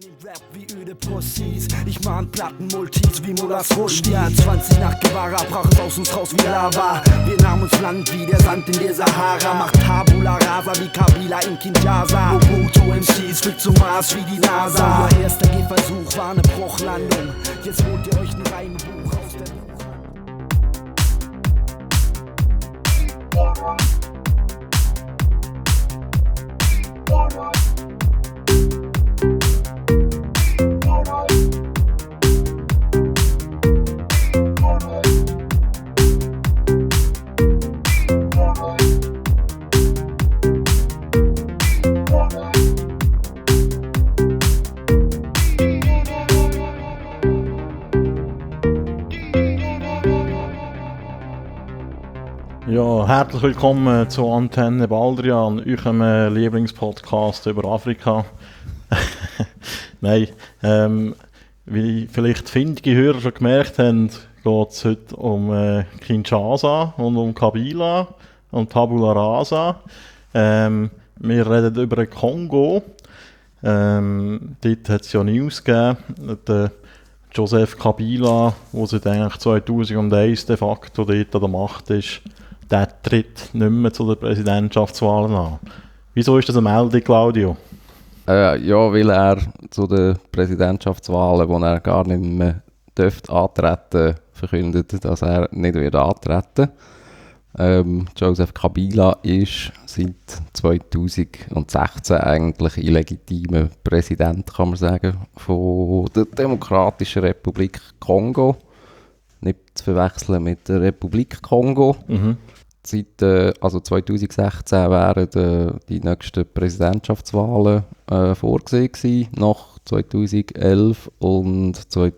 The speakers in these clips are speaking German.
Rap wie öde Pussys. Ich mahn Plattenmultis wie Mullahs Rushdie. 20 nach Guevara brach es aus uns raus wie Lava. Wir nahmen uns Land wie der Sand in der Sahara. Macht Tabula Rasa wie Kabila in Kinshasa. Mobutu MCs fliegt zum Mars wie die NASA. Euer erster Gehversuch war eine Bruchlandung. Jetzt holt ihr euch ein Reihenbuch aus der Ja, herzlich willkommen zu Antenne Baldrian, eurem Lieblingspodcast über Afrika. Nein, wie vielleicht findige Hörer schon gemerkt haben, geht es heute um Kinshasa und um Kabila und Tabula Rasa. Wir reden über den Kongo. Dort hat es ja News gegeben. Der Joseph Kabila, der seit eigentlich 2001 de facto dort an der Macht ist, der tritt nicht mehr zu den Präsidentschaftswahlen an. Wieso ist das eine Meldung, Claudio? Ja, weil er zu den Präsidentschaftswahlen, wo er gar nicht mehr antreten, verkündet, dass er nicht wird antreten. Joseph Kabila ist seit 2016 eigentlich illegitimer Präsident, kann man sagen, von der Demokratischen Republik Kongo. Nicht zu verwechseln mit der Republik Kongo. Mhm. Seit also 2016 wären die nächsten Präsidentschaftswahlen vorgesehen gewesen, nach 2011 und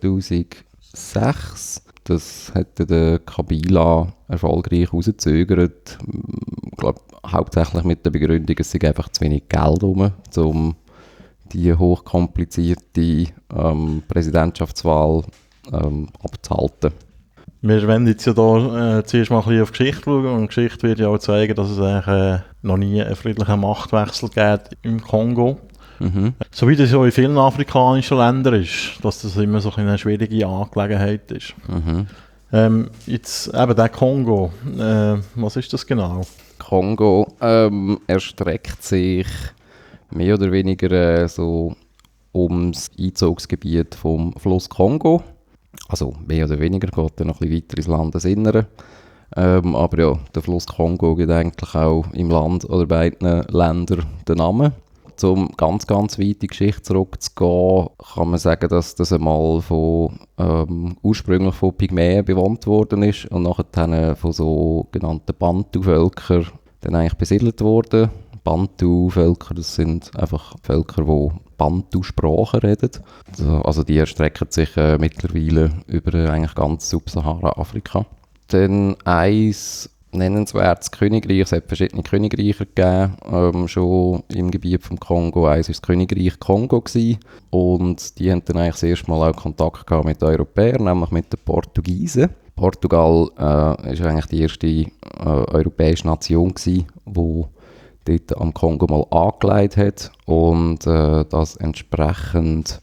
2006. Das hätte der Kabila erfolgreich rausgezögert. Ich glaube, hauptsächlich mit der Begründung, es sei einfach zu wenig Geld rum, um die hochkomplizierte Präsidentschaftswahl abzuhalten. Wir wollen jetzt ja hier zuerst mal ein bisschen auf die Geschichte schauen, und die Geschichte wird ja auch zeigen, dass es eigentlich noch nie einen friedlichen Machtwechsel gibt im Kongo. Mhm. So wie das ja in vielen afrikanischen Ländern ist, dass das immer so eine schwierige Angelegenheit ist. Mhm. Jetzt eben der Kongo, was ist das genau? Kongo erstreckt sich mehr oder weniger so ums Einzugsgebiet vom Fluss Kongo. Also mehr oder weniger, geht dann noch ein bisschen weiter ins Landesinnere. Aber ja, der Fluss Kongo gibt eigentlich auch im Land oder beiden Ländern den Namen. Um ganz weit in die Geschichte zurückzugehen, kann man sagen, dass das einmal ursprünglich von Pygmäen bewohnt worden ist und nachher dann von sogenannten Bantu-Völkern dann eigentlich besiedelt worden. Bantu-Völker, das sind einfach Völker, die Bantu-Sprache reden. Also die erstrecken sich mittlerweile über eigentlich ganz Subsahara-Afrika. Dann ein nennenswertes Königreich, es hat verschiedene Königreiche gegeben, schon im Gebiet vom Kongo. Eins war das Königreich Kongo gewesen, und die haben dann eigentlich das erste Mal auch Kontakt gehabt mit den Europäern, nämlich mit den Portugiesen. Portugal ist eigentlich die erste europäische Nation gewesen, die dort am Kongo mal angelegt hat und das entsprechend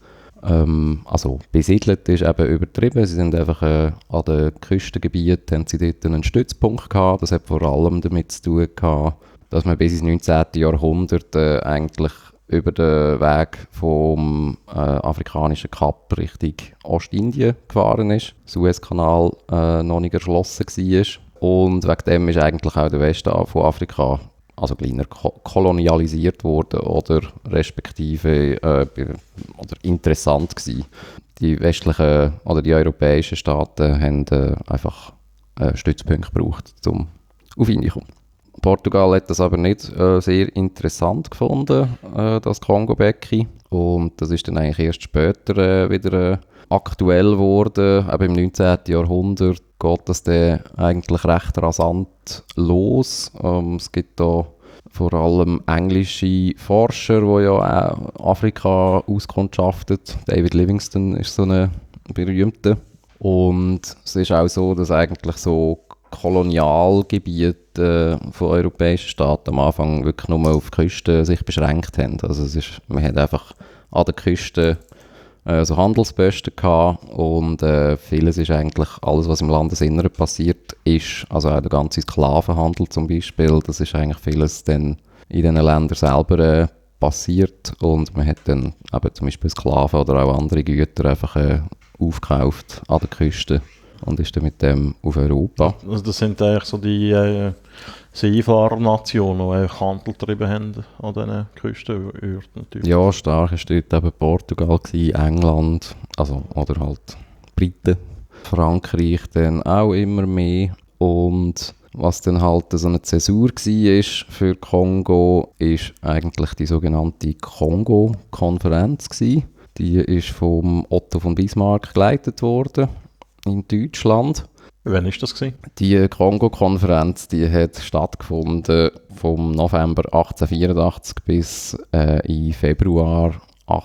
besiedelt ist eben übertrieben. Sie sind einfach an den Küstengebieten, haben sie dort einen Stützpunkt gehabt. Das hat vor allem damit zu tun gehabt, dass man bis ins 19. Jahrhundert eigentlich über den Weg vom afrikanischen Kap Richtung Ostindien gefahren ist. Der Suezkanal noch nicht erschlossen war. Und wegen dem ist eigentlich auch der Westen von Afrika kleiner kolonialisiert worden oder respektive oder interessant gewesen. Die westlichen oder die europäischen Staaten haben einfach Stützpunkte gebraucht, um auf Indien zu kommen. Portugal hat das aber nicht sehr interessant gefunden, das Kongo-Becken. Und das ist dann eigentlich erst später wieder aktuell geworden. Aber im 19. Jahrhundert geht das dann eigentlich recht rasant los. Es gibt da vor allem englische Forscher, die ja auch Afrika auskundschaftet. David Livingstone ist so ein berühmter. Und es ist auch so, dass eigentlich so Kolonialgebiete von europäischen Staaten am Anfang wirklich nur auf die Küste sich beschränkt haben. Also man hat einfach an der Küste so Handelsposten gehabt und vieles ist eigentlich, alles was im Landesinneren passiert ist, also auch der ganze Sklavenhandel zum Beispiel, das ist eigentlich vieles dann in diesen Ländern selber passiert und man hat dann eben zum Beispiel Sklaven oder auch andere Güter einfach aufgekauft an der Küste und ist dann mit dem auf Europa. Also das sind eigentlich so die Seefahrernationen, die eigentlich Handel getrieben haben an diesen Küstenörten natürlich. Ja, stark war dort eben Portugal, England, also, oder halt Briten, Frankreich dann auch immer mehr. Und was dann halt so eine Zäsur war für Kongo, ist eigentlich die sogenannte Kongo-Konferenz gewesen. Die ist vom Otto von Bismarck geleitet worden in Deutschland. Wann war das gewesen? Die Kongo-Konferenz, die hat stattgefunden vom November 1884 bis in Februar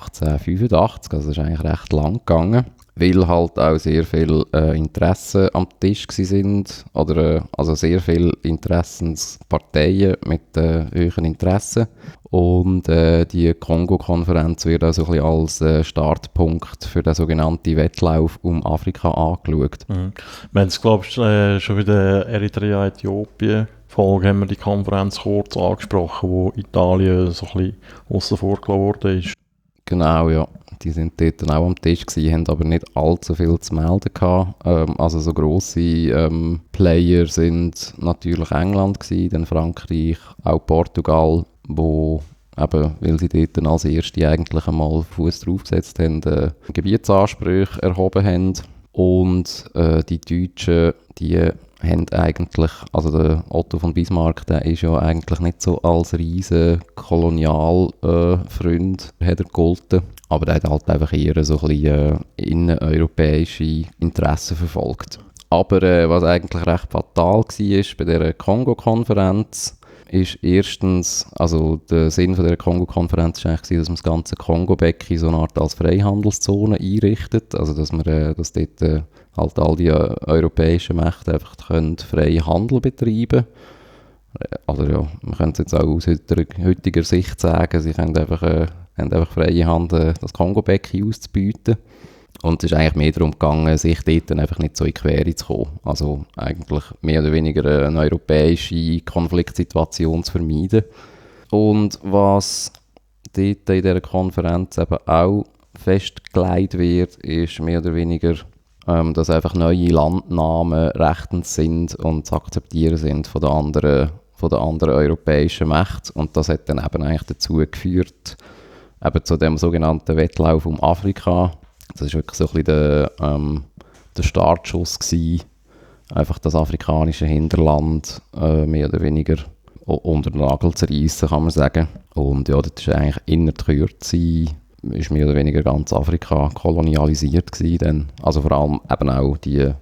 1885. Also das ist eigentlich recht lang gegangen, weil halt auch sehr viele Interessen am Tisch sind oder also sehr viele Interessensparteien mit hohen Interessen. Und die Kongo-Konferenz wird auch so ein bisschen als Startpunkt für den sogenannten Wettlauf um Afrika angeschaut. Mhm. Wir haben es, glaube ich, schon bei der Eritrea-Äthiopien-Folge haben wir die Konferenz kurz angesprochen, wo Italien so ein bisschen aussen vor gelassen worden ist. Genau, ja. Die sind dort dann auch am Tisch gewesen, haben aber nicht allzu viel zu melden gehabt. Also so grosse Player sind natürlich England gewesen, dann Frankreich, auch Portugal, wo eben, weil sie dort dann als Erste eigentlich einmal Fuß draufgesetzt haben, Gebietsansprüche erhoben haben. Und die Deutschen, die haben eigentlich, also der Otto von Bismarck, der ist ja eigentlich nicht so als riesen Kolonialfreund gegolten, aber der hat halt einfach eher so ein bisschen inneneuropäische Interessen verfolgt. Aber was eigentlich recht fatal war bei dieser Kongo-Konferenz, ist erstens, also der Sinn von dieser Kongo-Konferenz war eigentlich, dass man das ganze Kongo-Becken so eine Art als Freihandelszone einrichtet, also dass man dass dort halt all die europäischen Mächte einfach können freien Handel betreiben können. Also ja, man könnte es jetzt auch aus heutiger Sicht sagen, sie können einfach freie Hand, das Kongo-Becken auszubieten. Und es ist eigentlich mehr darum gegangen, sich dort dann einfach nicht so in die Quere zu kommen. Also eigentlich mehr oder weniger eine europäische Konfliktsituation zu vermeiden. Und was dort in dieser Konferenz eben auch festgelegt wird, ist mehr oder weniger, dass einfach neue Landnahmen rechtens sind und zu akzeptieren sind von den anderen europäischen Mächten. Und das hat dann eben eigentlich dazu geführt, eben zu dem sogenannten Wettlauf um Afrika. Das war wirklich so ein bisschen der Startschuss gewesen, einfach das afrikanische Hinterland mehr oder weniger unter den Nagel zu reissen, kann man sagen. Und ja, das ist eigentlich in der Kürze, ist mehr oder weniger ganz Afrika kolonialisiert gewesen dann. Also vor allem eben auch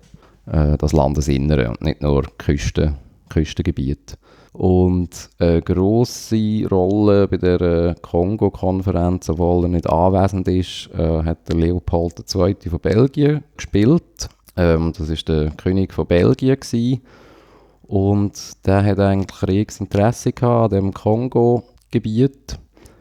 das Landesinnere und nicht nur Küstengebiete. Und eine grosse Rolle bei der Kongo-Konferenz, obwohl er nicht anwesend ist, hat der Leopold II. Von Belgien gespielt. Das war der König von Belgien gewesen. Und der hat eigentlich reges Interesse gehabt an diesem Kongo-Gebiet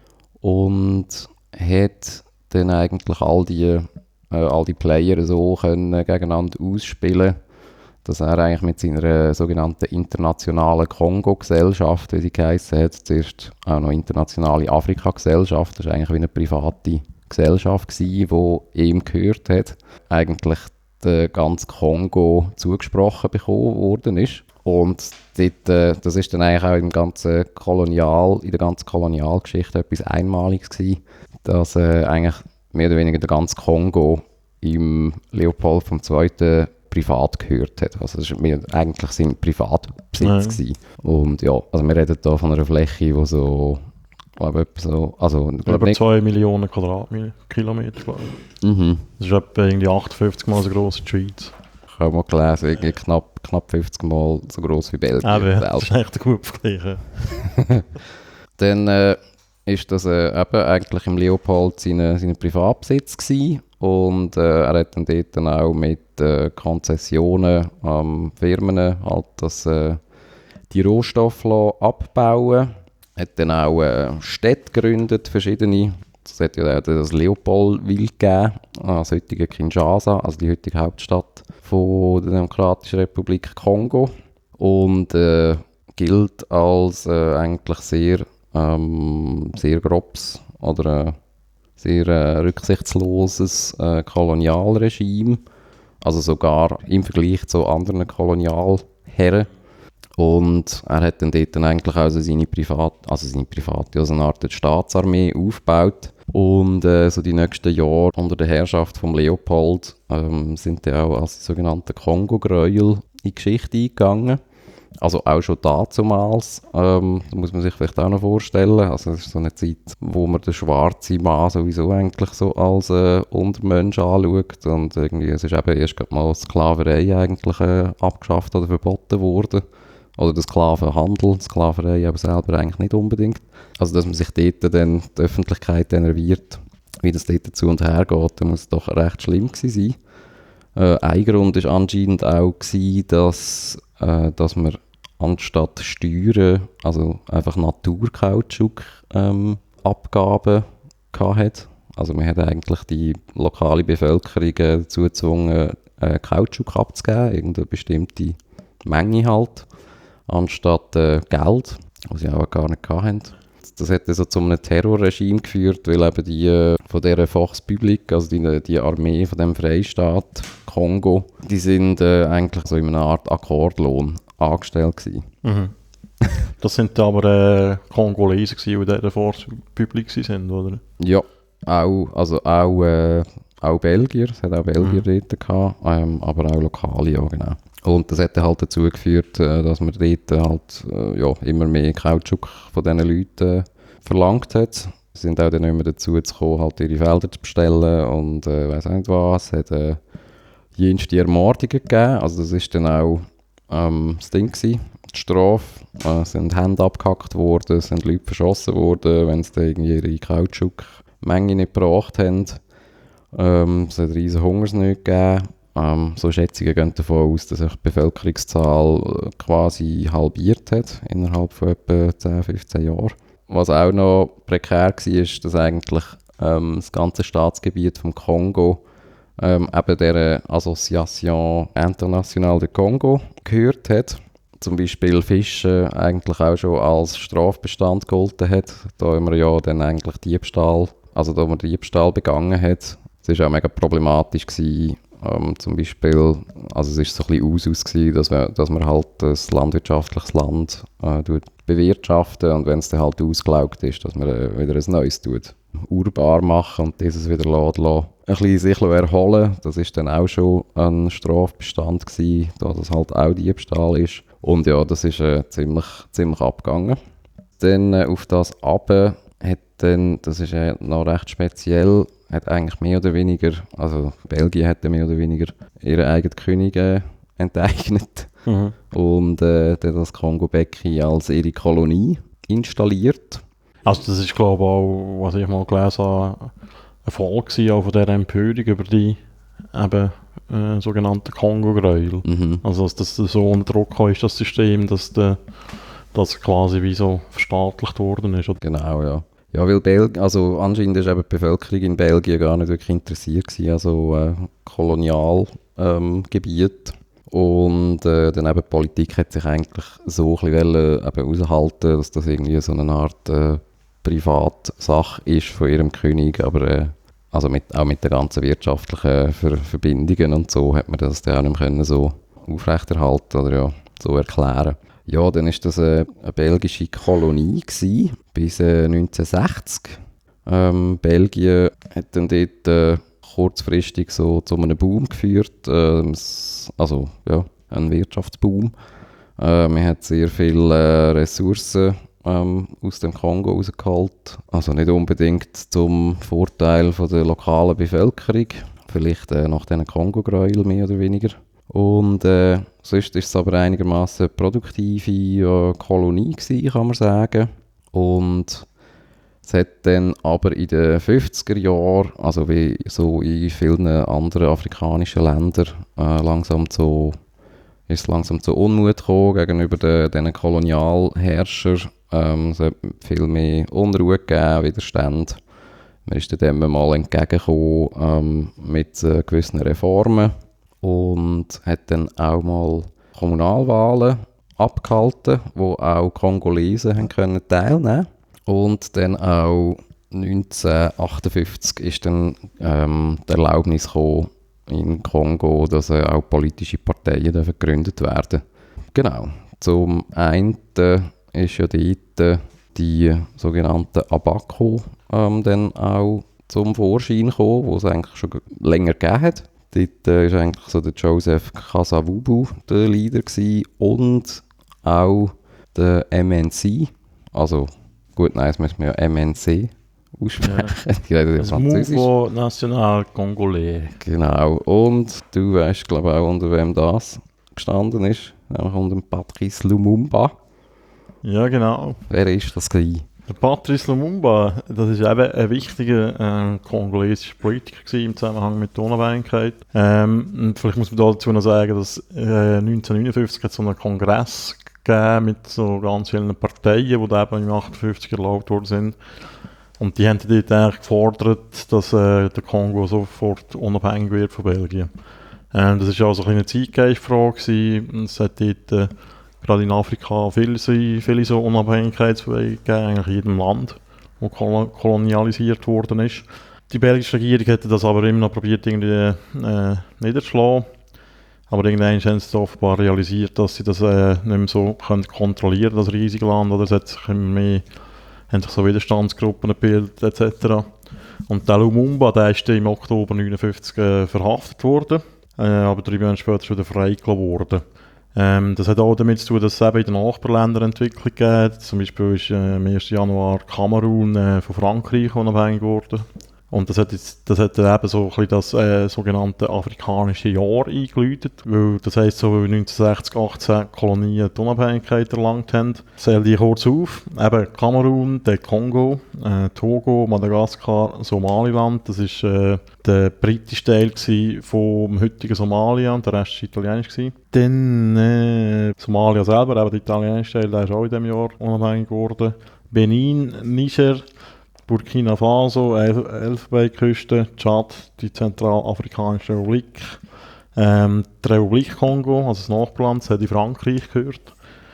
und hat dann eigentlich all die Player so können gegeneinander ausspielen, dass er eigentlich mit seiner sogenannten internationalen Kongo-Gesellschaft, wie sie geheissen hat, zuerst auch noch internationale Afrika-Gesellschaft, das war eigentlich wie eine private Gesellschaft gewesen, die ihm gehört hat, eigentlich der ganze Kongo zugesprochen bekommen worden ist. Und dort, das ist dann eigentlich auch in der ganzen Kolonialgeschichte etwas Einmaliges gewesen, dass eigentlich mehr oder weniger der ganze Kongo im Leopold II. Privat gehört hat. Also das war eigentlich sein Privatbesitz gewesen. Und ja, also wir reden hier von einer Fläche, die so, glaube ich, über 2 Millionen Quadratkilometer, glaube ich. Mhm. Das ist etwa irgendwie 58 Mal so gross wie die Schweiz. Ich habe mal gelesen, irgendwie knapp 50 Mal so gross wie Belgien. Das ist echt gut vergleichen. Dann ist das eben eigentlich im Leopold seine Privatbesitz gewesen. Und er hat dann dort dann auch mit Konzessionen an Firmen halt die Rohstoffe abbauen. Hat dann auch Städte gegründet, verschiedene es hat ja auch das Leopoldville gegeben, das heutige Kinshasa, also die heutige Hauptstadt von der Demokratischen Republik Kongo. Und gilt als eigentlich sehr grobes oder sehr rücksichtsloses Kolonialregime. Also sogar im Vergleich zu anderen Kolonialherren. Und er hat dann dort eigentlich auch seine private, also eine Art Staatsarmee aufgebaut. Und so die nächsten Jahre unter der Herrschaft von Leopold sind dann auch als sogenannte Kongo-Gräuel in die Geschichte eingegangen. Also auch schon dazumals, da muss man sich vielleicht auch noch vorstellen. Also das ist so eine Zeit, wo man den schwarzen Mann sowieso eigentlich so als Untermensch anschaut. Und irgendwie, es ist eben erst gerade mal Sklaverei eigentlich abgeschafft oder verboten worden. Oder der Sklavenhandel, Sklaverei aber selber eigentlich nicht unbedingt. Also dass man sich dort dann die Öffentlichkeit enerviert, wie das dort zu und her geht, dann muss es doch recht schlimm gewesen sein. Ein Grund war anscheinend auch, dass man anstatt Steuern, also einfach Naturkautschuk-Abgaben hatte. Also man hat eigentlich die lokale Bevölkerung dazu gezwungen, Kautschuk abzugeben, irgendeine bestimmte Menge halt, anstatt Geld, was sie auch gar nicht hatten. Das hat also zu einem Terrorregime geführt, weil eben die von dieser Volkspublik, also die Armee von dem Freistaat Kongo, die sind eigentlich so in einer Art Akkordlohn angestellt gewesen. Mhm. Das sind aber Kongolesen, die in dieser Volkspublik sind, oder? Ja, auch Belgier, es hat auch Belgier dort gehabt, aber auch Lokale, ja genau. Und das hat halt dazu geführt, dass man dort halt immer mehr Kautschuk von diesen Leuten verlangt hat. Sie sind auch dann nicht mehr dazu gekommen, halt ihre Felder zu bestellen und weiss auch nicht was. Es hat jenste Ermordungen gegeben, also das ist dann auch das Ding gewesen, die Strafe. Es sind Hände abgehackt worden, es sind Leute verschossen worden, wenn sie dann irgendwie ihre Kautschukmenge nicht gebracht haben. Es hat riesen Hungersnöte gegeben. So Schätzungen gehen davon aus, dass sich die Bevölkerungszahl quasi halbiert hat innerhalb von etwa 10-15 Jahren. Was auch noch prekär war, ist, dass eigentlich das ganze Staatsgebiet vom Kongo eben der Association Internationale de Congo gehört hat. Zum Beispiel Fischen eigentlich auch schon als Strafbestand gegolten hat. Da haben wir ja dann eigentlich Diebstahl begangen hat. Es war auch mega problematisch gewesen. Zum Beispiel, also es war so ein bisschen Usus gewesen, dass man halt ein landwirtschaftliches Land bewirtschaften und wenn es dann halt ausgelaugt ist, dass man wieder ein neues urbar machen und dieses wieder ein bisschen sich erholen. Das ist dann auch schon ein Strafbestand gewesen, da das halt auch Diebstahl ist. Und ja, das ist ziemlich abgegangen. Dann auf das Abe hat dann, das ist noch recht speziell, hat eigentlich mehr oder weniger, also Belgien hat mehr oder weniger ihre eigenen Könige enteignet und dann das Kongo-Becken als ihre Kolonie installiert. Also das ist glaube ich auch, was ich mal gelesen habe, ein Folge auch von dieser Empörung über die eben sogenannten Kongo-Gräuel. Also dass das so unter Druck ist, das System, dass das quasi wie so verstaatlicht worden ist. Genau, ja. Ja, weil also anscheinend ist eben die Bevölkerung in Belgien gar nicht wirklich interessiert gewesen, also Kolonialgebiet. Und dann eben die Politik hat sich eigentlich so ein bisschen heraushalten, dass das irgendwie so eine Art Privatsache ist von ihrem König, aber also auch mit den ganzen wirtschaftlichen Verbindungen und so hat man das dann auch nicht mehr so aufrechterhalten oder ja, so erklären. Ja, dann war das eine belgische Kolonie gewesen, bis 1960. Belgien hat dann dort kurzfristig so zu einem Boom geführt, also ja, ein Wirtschaftsboom. Man hat sehr viele Ressourcen aus dem Kongo rausgeholt, also nicht unbedingt zum Vorteil von der lokalen Bevölkerung, vielleicht nach diesen Kongo-Gräuel mehr oder weniger. Und sonst war es aber einigermaßen produktive Kolonie gewesen, kann man sagen. Und es hat dann aber in den 50er Jahren, also wie so in vielen anderen afrikanischen Ländern, langsam zu Unmut gekommen gegenüber diesen Kolonialherrschern. Es hat viel mehr Unruhe gegeben, Widerstand. Man ist dem mal entgegengekommen mit gewissen Reformen und hat dann auch mal Kommunalwahlen abgehalten, wo auch Kongolesen haben können teilnehmen. Und dann auch 1958 ist dann die Erlaubnis gekommen in Kongo, dass auch politische Parteien gegründet werden. Genau. Zum einen ist ja dort die sogenannte ABAKO dann auch zum Vorschein gekommen, wo es eigentlich schon länger gegeben hat. Dort war eigentlich so der Joseph Kasavubu der Leader gewesen und auch der MNC. Also gut, nein, das müssen wir ja MNC aussprechen. Ja. Das Mouvement National Congolais. Genau. Und du weißt, glaube ich, auch, unter wem das gestanden ist. Nämlich unter Patrice Lumumba. Ja, genau. Wer ist das gewesen? Der Patrice Lumumba, das war eben ein wichtiger kongolesischer Politiker im Zusammenhang mit der Unabhängigkeit. Und vielleicht muss man dazu noch sagen, dass 1959 hat so einen Kongress gegeben mit so ganz vielen Parteien, die eben im 58 erlaubt worden sind. Und die haben dort eigentlich gefordert, dass der Kongo sofort unabhängig wird von Belgien. Das war auch so eine Zeitgeistfrage. Es hat dort gerade in Afrika viele so Unabhängigkeitswege gegeben, eigentlich in jedem Land, das kolonialisiert worden ist. Die belgische Regierung hätte das aber immer noch probiert, irgendwie niederzuschlagen. Aber irgendwann haben sie offenbar realisiert, dass sie das nicht mehr so kontrollieren können, das riesige Land. Oder es hat sich immer mehr, haben sich so Widerstandsgruppen gebildet, etc. Und der Lumumba, der ist im Oktober 1959 verhaftet worden, aber 3 Monate später wieder freigelassen worden. Das hat auch damit zu tun, dass es eben in den Nachbarländern Entwicklung gibt. Zum Beispiel ist am 1. Januar Kamerun von Frankreich unabhängig geworden. Und das hat eben so ein bisschen das sogenannte afrikanische Jahr eingeläutet, weil das heisst, so wie 1960, 18 Kolonien die Unabhängigkeit erlangt haben. Zähle die kurz auf. Eben Kamerun, der Kongo, Togo, Madagaskar, Somaliland. Das war der britische Teil vom heutigen Somalia und der Rest war italienisch. Dann Somalia selber, eben der italienische Teil, der ist auch in diesem Jahr unabhängig geworden. Benin, Niger, Burkina Faso, Elfenbeinküste, Tschad, die Zentralafrikanische Republik, die Republik Kongo, also das Nachbarland, das hat in Frankreich gehört,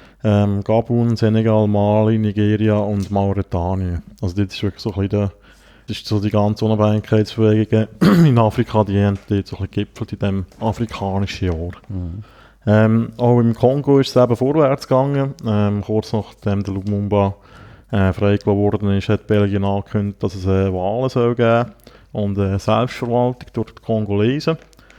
Gabun, Senegal, Mali, Nigeria und Mauretanien. Also das ist wirklich so ein bisschen das ist so die ganze Unabhängigkeitsbewegung in Afrika, die haben dort so ein bisschen gegipfelt in diesem afrikanischen Jahr. Mhm. Auch im Kongo ist es eben vorwärts gegangen, kurz nachdem der Lumumba freigelassen worden ist, hat Belgien angekündigt, dass es Wahlen soll geben und Selbstverwaltung durch die Kongolesen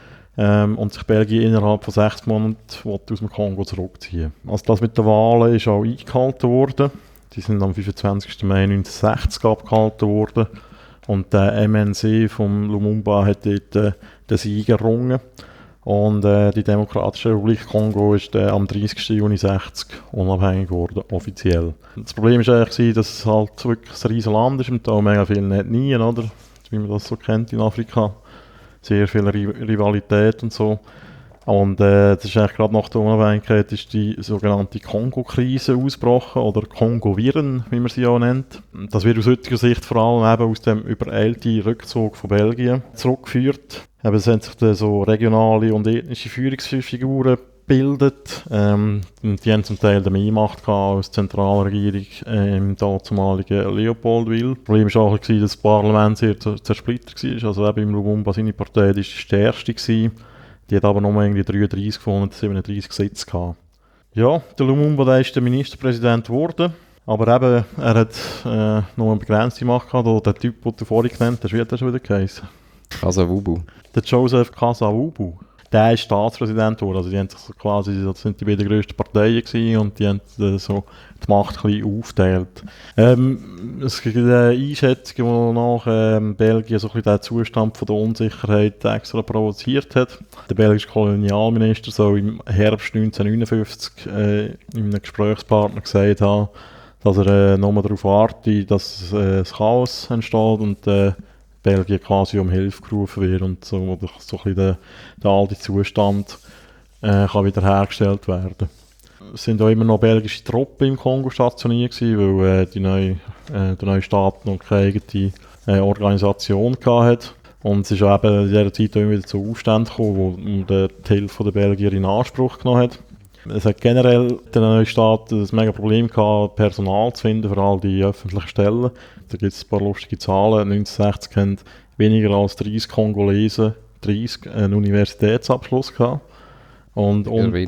und sich Belgien innerhalb von 6 Monaten aus dem Kongo zurückziehen. Also das mit den Wahlen ist auch eingehalten worden. Die sind am 25. Mai 1960 abgehalten worden und der MNC von Lumumba hat dort den Sieg errungen. Und die Demokratische Republik Kongo ist am 30. Juni 60 unabhängig geworden, offiziell. Das Problem war eigentlich, dass es halt wirklich ein riesiges Land ist und da mega viele Ethnien, oder? Wie man das so kennt in Afrika. Sehr viel Rivalität und so. Und das ist eigentlich gerade nach der Unabhängigkeit ist die sogenannte Kongo-Krise ausgebrochen, oder Kongo-Viren, wie man sie auch nennt. Das wird aus heutiger Sicht vor allem eben aus dem übereilten Rückzug von Belgien zurückgeführt. Eben, es haben sich so regionale und ethnische Führungsfiguren gebildet. Die haben zum Teil mehr Macht gehabt als die Zentralregierung im dazumaligen Leopoldville. Das Problem war auch, dass das Parlament sehr zersplittert war. Also eben im Lumumba, seine Partei, war die stärkste gewesen. Die hat aber nur irgendwie 33 von 137 Sitze gehabt. Ja, der Lumumba, der ist der Ministerpräsident geworden. Aber eben, er hat noch eine begrenzte Macht gehabt. Der Typ, den du vorhin genannt hast, wie hat er schon wieder geheißen? Kasavubu. Der Joseph Kasavubu. Der ist Staatspräsident geworden. Also die haben sich so quasi, das sind die beiden grössten Parteien gewesen und die haben so die Macht ein bisschen aufgeteilt. Es gibt eine Einschätzung, die nach Belgien so ein bisschen den Zustand von der Unsicherheit extra provoziert hat. Der belgische Kolonialminister soll im Herbst 1959 in einem Gesprächspartner gesagt haben, dass er nur darauf wartet, dass das Chaos entsteht und Belgien quasi um Hilfe gerufen wird und so ein bisschen der alte Zustand kann wiederhergestellt werden. Es sind auch immer noch belgische Truppen im Kongo stationiert gewesen, weil der neue Staat noch keine eigene Organisation gehabt. Und es ist auch eben in dieser Zeit immer wieder zu Aufständen gekommen, wo die Hälfte der Belgier in Anspruch genommen hat. Es hat generell der neue Staat ein mega Problem gehabt, Personal zu finden für all die öffentlichen Stellen. Da gibt es ein paar lustige Zahlen. 1960 haben weniger als 30 Kongolesen einen Universitätsabschluss gehabt. Und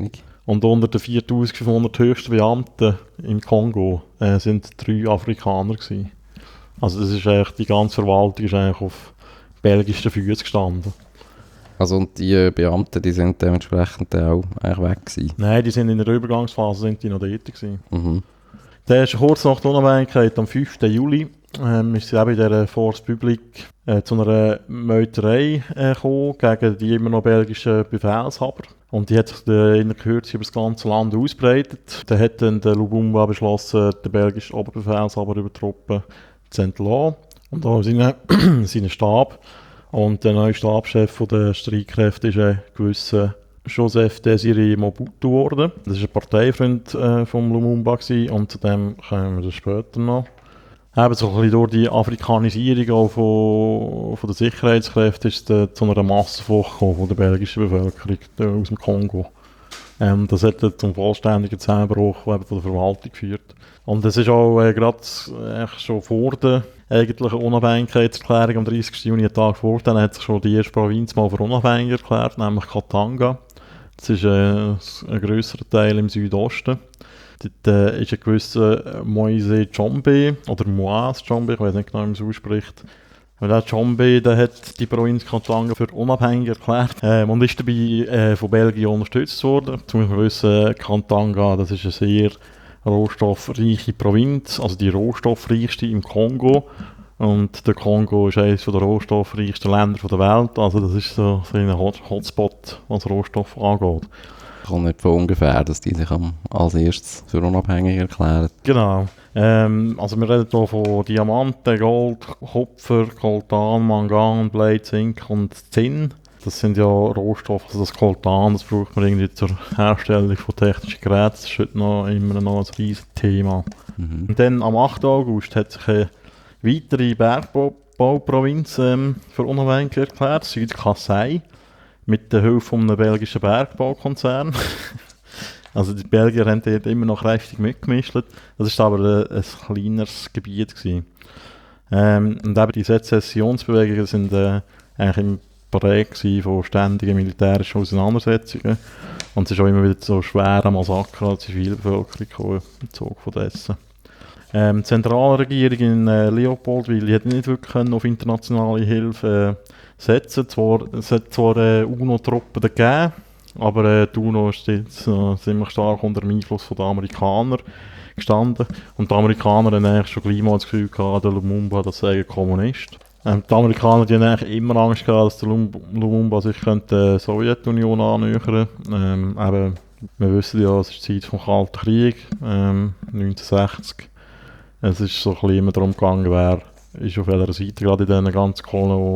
unter den 4500 höchsten Beamten im Kongo sind 3 Afrikaner gewesen. Also das ist eigentlich, die ganze Verwaltung ist eigentlich auf belgischen Füßen gestanden. Also und die Beamten, die sind dementsprechend auch eigentlich weg gewesen? Nein, die sind in der Übergangsphase sind die noch dort gewesen. Mhm. Der ist kurz nach der Unabhängigkeit, am 5. Juli, ist sie auch in dieser Force Publique zu einer Meuterei gekommen gegen die immer noch belgischen Befehlshaber. Und die hat sich in der Kürze über das ganze Land ausbreitet. Da hat dann der Lubumba beschlossen, den belgischen Oberbefehlshaber über die Truppen zu entlassen. Und auch seinen Stab. Und der neue Stabschef der Streitkräfte ist ein gewisser Joseph Désiré Mobutu geworden. Das war ein Parteifreund von Lumumba gewesen, und zu dem kommen wir später noch. Eben so ein bisschen durch die Afrikanisierung auch von der Sicherheitskräfte ist es zu einer Massenflucht von der belgischen Bevölkerung aus dem Kongo. Das hat zum vollständigen Zusammenbruch von der Verwaltung geführt. Und das ist auch gerade schon vor der eigentlichen Unabhängigkeitserklärung am 30. Juni, einen Tag vor, dann hat sich schon die erste Provinz mal für unabhängig erklärt, nämlich Katanga. Das ist ein grösserer Teil im Südosten. Dort ist ein gewisser Moise Tshombe, oder Moise Tshombe, ich weiß nicht genau, wie man es ausspricht. Und der Tshombe, der hat die Provinz Katanga für unabhängig erklärt und ist dabei von Belgien unterstützt worden. Zum wissen, Katanga, das ist eine sehr rohstoffreiche Provinz, also die rohstoffreichste im Kongo. Und der Kongo ist eines der rohstoffreichsten Länder der Welt, also das ist so ein Hotspot, was Rohstoff angeht. Kommt nicht von ungefähr, dass die sich als erstes für unabhängig erklären. Genau. Also wir reden hier von Diamanten, Gold, Kupfer, Coltan, Mangan, Blei, Zink und Zinn. Das sind ja Rohstoffe, also das Coltan, das braucht man irgendwie zur Herstellung von technischen Geräten. Das ist heute immer noch ein riesiges Thema. Mhm. Und dann am 8. August hat sich eine weitere Bergbauprovinz für unabhängig erklärt, Süd-Kasaï, mit der Hilfe von einem belgischen Bergbaukonzern. Also die Belgier haben dort immer noch kräftig mitgemischt. Das war aber ein kleineres Gebiet gewesen. Und eben die Sezessionsbewegungen sind eigentlich im Präg von ständigen militärischen Auseinandersetzungen. Und es ist auch immer wieder so schwere Massaker an die Zivilbevölkerung im Zug von dessen. Die Zentralregierung in Leopoldville hat nicht wirklich auf internationale Hilfe setzen. Es hat zwar UNO-Truppen gegeben, aber die UNO ist jetzt ziemlich stark unter dem Einfluss der Amerikaner gestanden. Und die Amerikaner haben eigentlich schon gleich mal das Gefühl gehabt, der Lumumba, das sei ein Kommunist. Die Amerikaner die haben eigentlich immer Angst gehabt, dass der Lumumba sich der Sowjetunion annähern könnte. Eben, wir wissen ja, es ist die Zeit vom Kalten Krieg, 1960. Es ist so ein bisschen immer darum gegangen, wer ist auf welcher Seite, gerade in diesen ganzen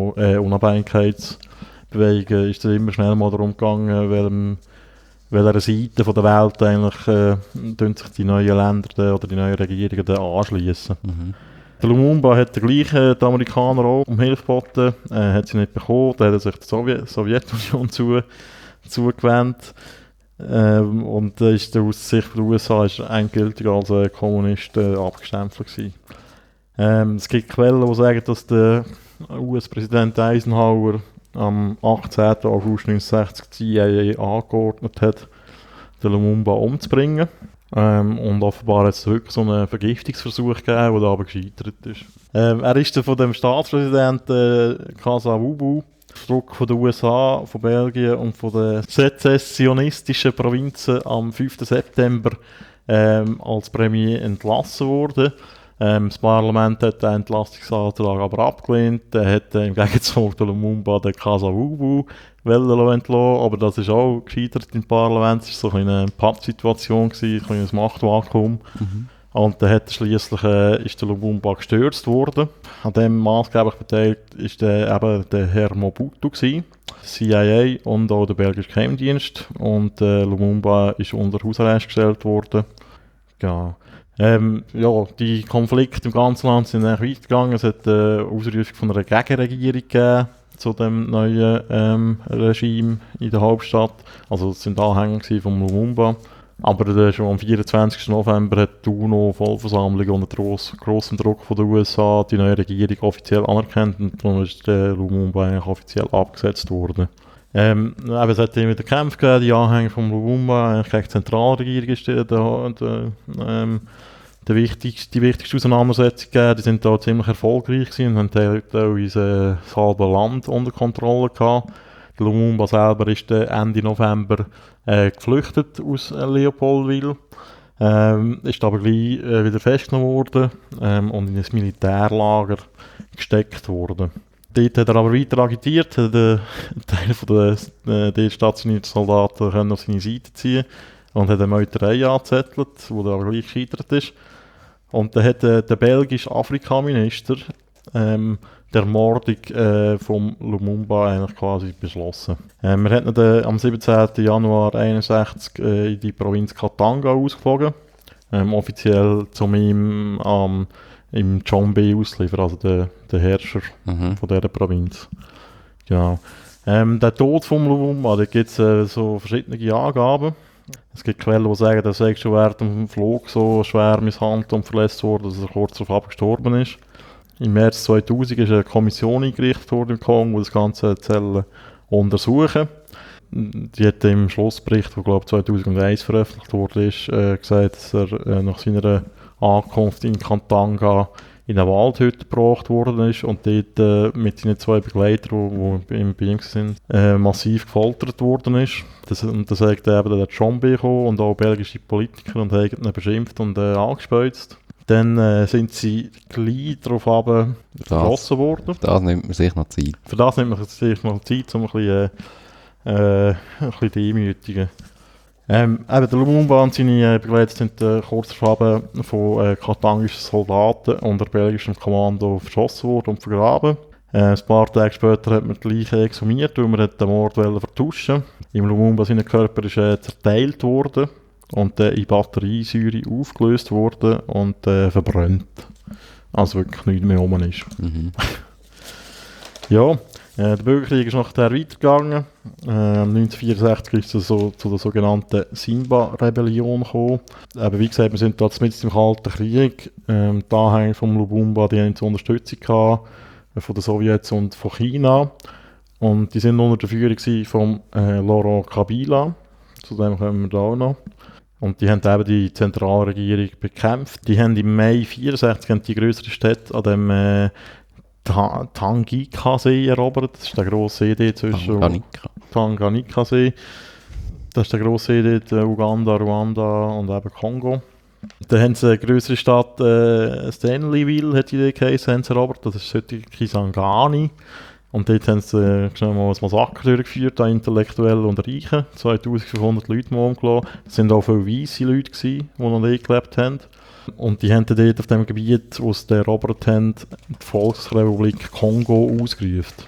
Unabhängigkeitsbewegungen, ist es immer schnell mal darum gegangen, welcher Seite von der Welt eigentlich sich die neuen Länder oder die neuen Regierungen anschließen. Mhm. Der Lumumba hat die Amerikaner auch um Hilfe geboten, hat sie nicht bekommen, da hat er sich der Sowjetunion zugewendet. Und ist aus Sicht der USA ist endgültig als Kommunist abgestempelt gewesen. Es gibt Quellen, die sagen, dass der US-Präsident Eisenhower am 18. August 1960 die CIA angeordnet hat, den Lumumba umzubringen. Und offenbar hat es wirklich so einen Vergiftungsversuch gegeben, der aber gescheitert ist. Er ist von dem Staatspräsidenten Kasavubu, Druck von den USA, von Belgien und von den sezessionistischen Provinzen am 5. September als Premier entlassen worden. Das Parlament hat den Entlastungsantrag aber abgelehnt. Er hat im Gegenzug der Lumumba den Kasavubu entlassen, aber das ist auch gescheitert im Parlament. Es war so eine Pattsituation, ein kleines Machtvakuum. Mhm. Und dann hat schliesslich ist der Lumumba gestürzt worden. An dem maßgeblich beteiligt war eben der Herr Mobutu gewesen, CIA und auch der belgische Geheimdienst. Und Lumumba ist unter Hausarrest gestellt worden. Ja. Ja, die Konflikte im ganzen Land sind eigentlich weitergegangen. Es hat eine Ausrufung von einer Gegenregierung gegeben zu dem neuen Regime in der Hauptstadt. Also es sind Anhänger von Lumumba. Aber schon am 24. November hat die UNO-Vollversammlung unter grossem Druck von den USA die neue Regierung offiziell anerkannt und dann ist Lumumba eigentlich offiziell abgesetzt worden. Eben, es hat immer wieder Kämpfe gegeben, die Anhänger von Lumumba gegen die Zentralregierung ist die wichtigste Auseinandersetzung gegeben. Die sind da ziemlich erfolgreich gewesen und haben teilweise das halbe Land unter Kontrolle gehabt. Der Lumumba selber ist Ende November geflüchtet aus Leopoldville, ist aber gleich wieder festgenommen worden und in ein Militärlager gesteckt worden. Dort hat er aber weiter agitiert, hat einen Teil der stationierten Soldaten können auf seine Seite ziehen und hat eine Meuterei angezettelt, die aber gleich gescheitert ist. Und dann hat der belgische Afrikaminister die Ermordung von Lumumba eigentlich quasi beschlossen. Wir haben ihn am 17. Januar 1961 in die Provinz Katanga ausgeflogen, offiziell zum ihm im Tshombe ausliefern, also der Herrscher von dieser Provinz. Genau. Der Tod von Lumumba, da gibt es so verschiedene Angaben. Es gibt Quellen, die sagen, dass er schon während dem Flug so schwer misshandelt und verletzt wurde, dass er kurz darauf gestorben ist. Im März 2000 ist eine Kommission eingerichtet worden im Kongo, die das Ganze untersuchen. Die hat im Schlussbericht, der glaube 2001 veröffentlicht wurde, gesagt, dass er nach seiner Ankunft in Katanga in eine Waldhütte gebracht worden ist und dort mit seinen 2 Begleitern, die bei ihm sind, massiv gefoltert worden ist. Und da sagt eben der Tshombe gekommen und auch belgische Politiker und haben ihn beschimpft und angespeuzt. Dann sind sie gleich darauf verschossen worden. Für das nimmt man sich noch Zeit. Für das nimmt man sich noch Zeit, um ein bisschen demütigen. Eben der Lumumba und seine Begleiter sind kurz darauf von katangischen Soldaten unter belgischem Kommando verschossen worden und vergraben. Ein paar Tage später hat man die Leiche exhumiert, weil man den Mord vertuschen. Im Lumumba sein Körper ist zerteilt worden und in Batteriesäure aufgelöst worden und verbrannt. Also wirklich nichts mehr rum ist. Ja, der Bürgerkrieg ist nachher weitergegangen. 1964 ist es zu der sogenannten Simba-Rebellion gekommen. Aber wie gesagt, wir sind da mitten im Kalten Krieg. Die Anhänger von Lumumba, die haben zur Unterstützung gehabt, von den Sowjets und von China. Und die sind unter der Führung von Laurent Kabila. Zu dem kommen wir da auch noch. Und die haben eben die Zentralregierung bekämpft. Die haben im Mai 1964 die grössere Städte an dem Tanganyika-See erobert. Das ist der grosse See zwischen Tanganyika-See. Das ist der grosse See dort, Uganda, Ruanda und eben Kongo. Dann haben sie eine grössere Stadt, Stanleyville, hat die geheißen, erobert. Das ist heute Kisangani. Und dort haben sie schnell mal ein Massaker durchgeführt an Intellektuellen und Reichen. 2500 Leute mal umgelassen. Es waren auch viele weisse Leute, die noch nicht gelebt haben. Und die haben dort auf dem Gebiet, wo sie erobert haben, die Volksrepublik Kongo ausgerufen.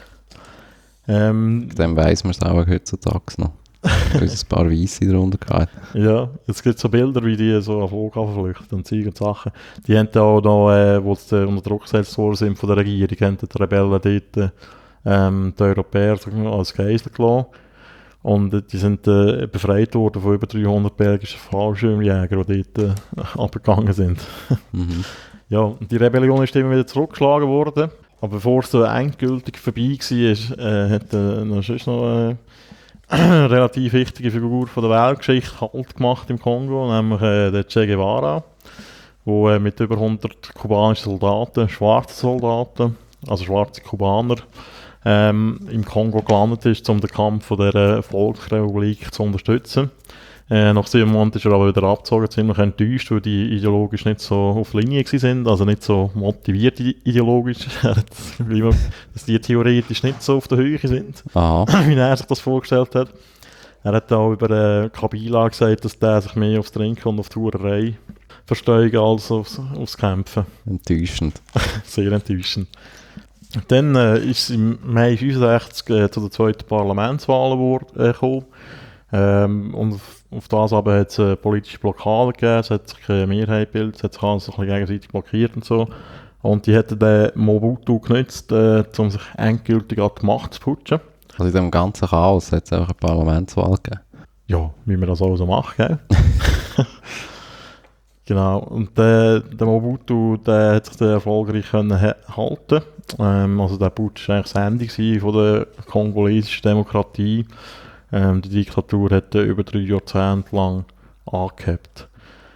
Dann weiss man es auch heutzutage noch. Weil es ein paar Weisse darunter gehabt. Ja, es gibt so Bilder, wie die so an Flughafen flüchten und Zeug und Sachen. Die haben auch noch, wo sie unter Druck gesetzt worden sind von der Regierung, haben die Rebellen dort die Europäer als Geisel gelassen. Und die sind befreit worden von über 300 belgischen Fallschirmjägern, die dort abgegangen sind. Ja, und die Rebellion ist immer wieder zurückgeschlagen worden. Aber bevor es so endgültig vorbei war, hat noch eine relativ wichtige Figur von der Weltgeschichte Halt gemacht im Kongo, nämlich der Che Guevara, der mit über 100 kubanischen Soldaten, schwarzen Soldaten, also schwarze Kubaner, im Kongo gelandet ist, um den Kampf von dieser Volksrepublik zu unterstützen. Nach 7 Monaten ist er aber wieder abgezogen, ziemlich enttäuscht, weil die ideologisch nicht so auf Linie waren, also nicht so motiviert ideologisch, dass die theoretisch nicht so auf der Höhe sind, wie er sich das vorgestellt hat. Er hat auch über Kabila gesagt, dass der sich mehr aufs Trinken und auf die Hurerei versteigen als aufs Kämpfen. Enttäuschend. Sehr enttäuschend. Dann ist es im Mai 1965 zu der zweiten Parlamentswahl gekommen. Und auf das aber hat es eine politische Blockade gegeben, es hat sich keine Mehrheit gebildet, es hat sich alles ein bisschen gegenseitig blockiert und so. Und die hätten den Mobutu genutzt, um sich endgültig an die Macht zu putschen. Also in diesem ganzen Chaos hat es einfach eine Parlamentswahl gegeben. Ja, wie man das auch so macht, gell? Genau, und der Mobutu, der hat sich dann erfolgreich halten. Also der Putsch war eigentlich das Ende gewesen von der kongolesischen Demokratie. Die Diktatur hat über 3 Jahrzehnte lang angehabt.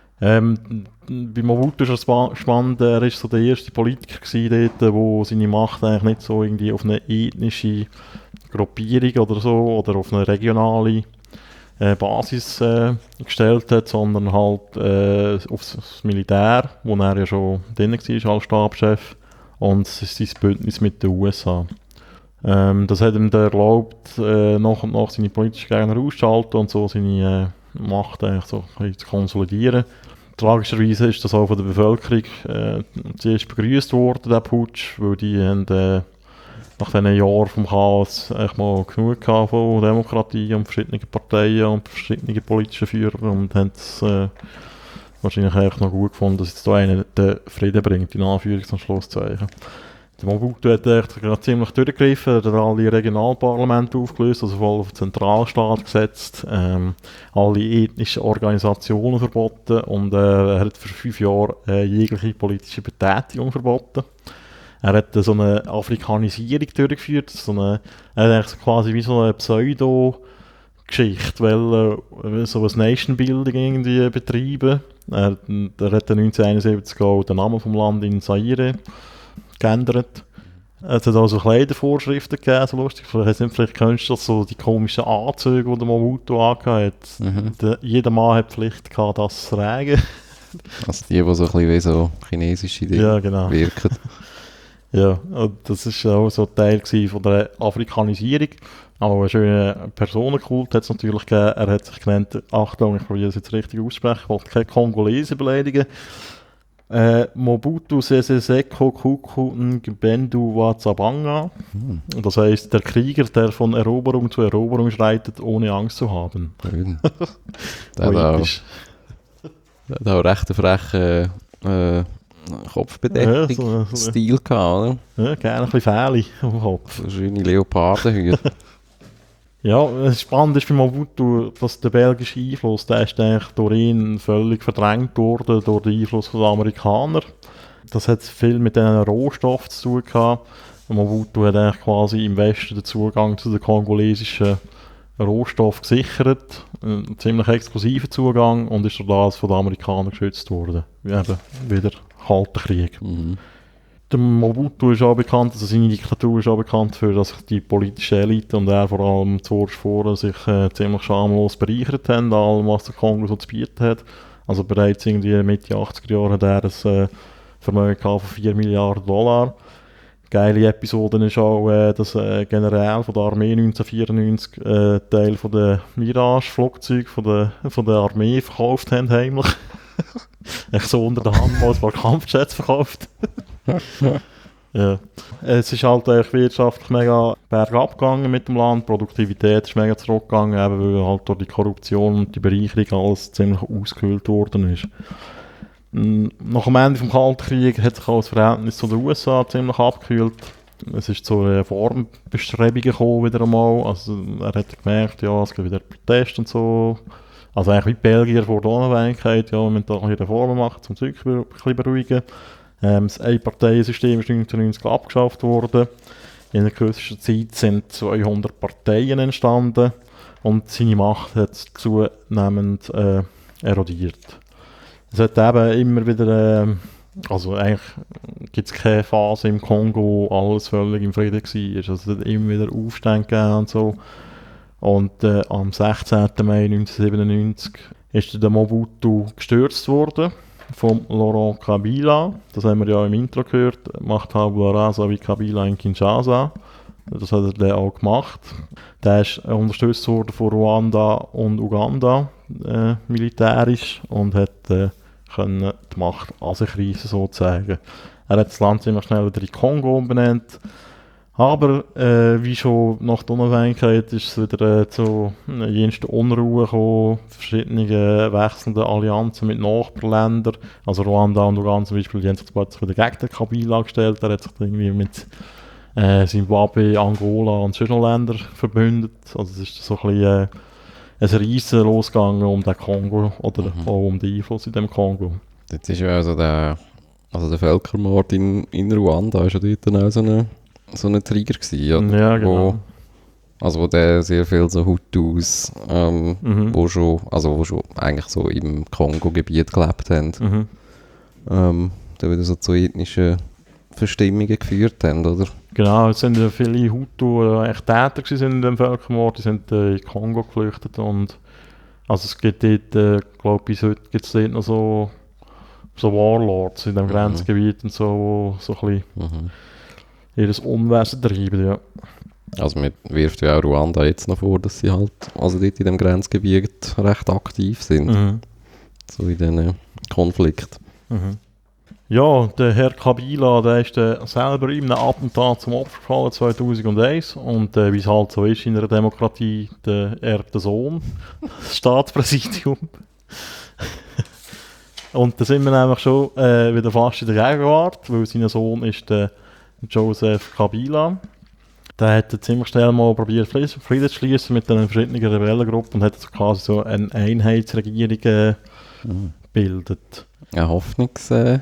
Bei Mobutu ist es spannend, er war so der erste Politiker gewesen dort, der seine Macht eigentlich nicht so irgendwie auf eine ethnische Gruppierung oder so oder auf eine regionale Basis gestellt hat, sondern halt auf das Militär, wo er ja schon drin war als Stabschef, und sein Bündnis mit den USA. Das hat ihm dann erlaubt, nach und nach seine politischen Gegner auszuschalten und so seine Macht eigentlich so ein bisschen zu konsolidieren. Tragischerweise ist das auch von der Bevölkerung zuerst begrüßt worden, der Putsch, weil die haben nach diesen Jahren vom Chaos echt mal genug gehabt von Demokratie und verschiedenen Parteien und verschiedenen politischen Führern und haben es wahrscheinlich echt noch gut gefunden, dass jetzt da einer den Frieden bringt, in Anführungs- und Schlusszeichen. Der Mobutu hat echt gerade ziemlich durchgegriffen, er hat alle Regionalparlamente aufgelöst, also voll auf den Zentralstaat gesetzt, alle ethnischen Organisationen verboten und er hat für 5 Jahre jegliche politische Betätigung verboten. Er hat so eine Afrikanisierung durchgeführt, er hat quasi wie so eine Pseudo-Geschichte, weil so ein Nation-Building irgendwie betreiben. Er hat 1971 auch den Namen vom Land in Zaire geändert. Es hat also Kleidervorschriften gegeben, so lustig. Vielleicht kennst du das, so die komischen Anzüge, die der Mobutu angehabt hat. Jeder Mann hat die Pflicht gehabt, das zu tragen. Also die so ein bisschen wie so chinesische Dinge ja, genau. wirken. Ja, das war auch so ein Teil von der Afrikanisierung. Aber einen schönen Personenkult hat es natürlich gegeben. Er hat sich genannt, Achtung, ich probiere das jetzt richtig aussprechen, ich wollte keine Kongolesen beleidigen. Mobutu Sese Seko Kuku Ngbendu Wazabanga. Das heisst, der Krieger, der von Eroberung zu Eroberung schreitet, ohne Angst zu haben. Schön. Der hat auch recht einen frechen Kopfbedeckung-Stil gehabt, oder? Ja, gerne ein bisschen Fähle am Kopf. So schöne Leopardenhüte. Ja, spannend ist bei Mobutu, dass der belgische Einfluss, der ist eigentlich durch ihn völlig verdrängt worden, durch den Einfluss der Amerikaner. Das hat viel mit diesen Rohstoffen zu tun gehabt. Mobutu hat eigentlich quasi im Westen den Zugang zu den kongolesischen Rohstoffen gesichert. Ein ziemlich exklusiver Zugang und ist durch das von den Amerikanern geschützt worden. Eben wieder Kalter Krieg. Der Mobutu ist auch bekannt, also seine Diktatur ist auch bekannt dafür, dass sich die politische Elite und er vor allem zuvor sich ziemlich schamlos bereichert haben, allem was der Kongo so zu bieten hat. Also bereits irgendwie Mitte 80er Jahre hat er ein Vermögen von 4 Milliarden $. Geile Episode ist auch, dass General von der Armee 1994 Teil von der Mirage-Flugzeuge von der Armee verkauft haben, heimlich. Echt so unter der Hand mal ein paar Kampfjets verkauft. Ja. Es ist halt wirtschaftlich mega bergab gegangen mit dem Land, die Produktivität ist mega zurückgegangen, eben weil halt durch die Korruption und die Bereicherung alles ziemlich ausgehöhlt worden ist. Nach dem Ende des Kalten Krieges hat sich auch das Verhältnis zu den USA ziemlich abgekühlt. Es ist zu Reformbestrebungen gekommen wieder einmal. Also er hat gemerkt, ja, es gibt wieder Proteste und so. Also eigentlich wie die Belgier vor der Unabhängigkeit, ja, wir müssen da ein bisschen Reformen machen, um das Zeug ein bisschen beruhigen. Das Ein-Parteien-System ist 1990 abgeschafft worden. In der kürzesten Zeit sind 200 Parteien entstanden und seine Macht hat zunehmend erodiert. Es hat eben immer wieder, also eigentlich gibt es keine Phase im Kongo, wo alles völlig im Frieden war. Also es hat immer wieder Aufstände gegeben und so. Und am 16. Mai 1997 ist der Mobutu gestürzt worden von Laurent Kabila. Das haben wir ja im Intro gehört. Macht Tabula Rasa wie Kabila in Kinshasa. Das hat er dann auch gemacht. Der ist unterstützt worden von Ruanda und Uganda militärisch und hat können die Macht an sich reissen, sozusagen. Er hat das Land ziemlich schnell wieder in Kongo umbenannt, Aber wie schon nach der Unabhängigkeit ist es wieder zu jensten Unruhe gekommen, verschiedene wechselnde Allianzen mit Nachbarländern. Also Ruanda und Uganda zum Beispiel, die haben sich plötzlich wieder gegen den Kabila gestellt. Er hat sich irgendwie mit Zimbabwe, Angola und solchen Ländern verbündet. Also es ist so ein bisschen ein Riesen losgegangen um den Kongo oder auch um den Einfluss in dem Kongo. Das ist ja also der Völkermord in Ruanda, ist ja dort dann auch so ein Trigger gewesen, oder? Ja, genau. Wo der sehr viel so Hutus, wo schon eigentlich so im Kongo-Gebiet gelebt haben, da wieder so zu ethnischen Verstimmungen geführt haben, oder? Genau, es sind ja viele Hutu echt Täter gewesen in dem Völkermord, die sind in den Kongo geflüchtet und also es gibt dort, glaube ich, bis heute gibt es dort noch so Warlords in dem Grenzgebiet und so ein bisschen ihres Unwesen treiben, ja. Also man wirft ja auch Ruanda jetzt noch vor, dass sie halt also dort in dem Grenzgebiet recht aktiv sind. So in diesen Konflikt. Ja, der Herr Kabila, der ist selber in einem Attentat zum Opfer gefallen 2001 und wie es halt so ist in einer Demokratie, der erbte Sohn, das Staatspräsidium. Und da sind wir nämlich schon wieder fast in der Gegenwart, weil sein Sohn ist der Joseph Kabila. Der hat ziemlich schnell mal probiert, Frieden zu schließen mit den verschiedenen Rebellengruppen und hat so quasi so eine Einheitsregierung gebildet. Ein Hoffnungsschimmer.